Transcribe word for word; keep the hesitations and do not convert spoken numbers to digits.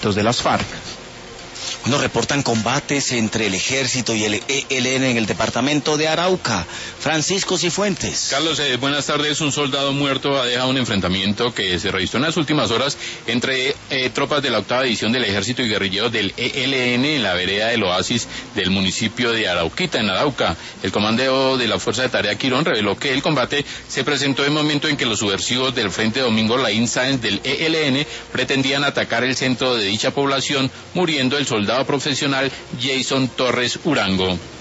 conflictos de las FARC. Nos reportan combates entre el ejército y el E L N en el departamento de Arauca. Francisco Cifuentes. Carlos, eh, buenas tardes. Un soldado muerto ha dejado un enfrentamiento que se registró en las últimas horas entre eh, tropas de la octava división del ejército y guerrilleros del E L N en la vereda del Oasis del municipio de Arauquita, en Arauca. El comandante de la Fuerza de Tarea Quirón reveló que el combate se presentó en el momento en que los subversivos del Frente Domingo Laín Sáenz del E L N pretendían atacar el centro de dicha población, muriendo el soldado profesional Jason Torres Urango.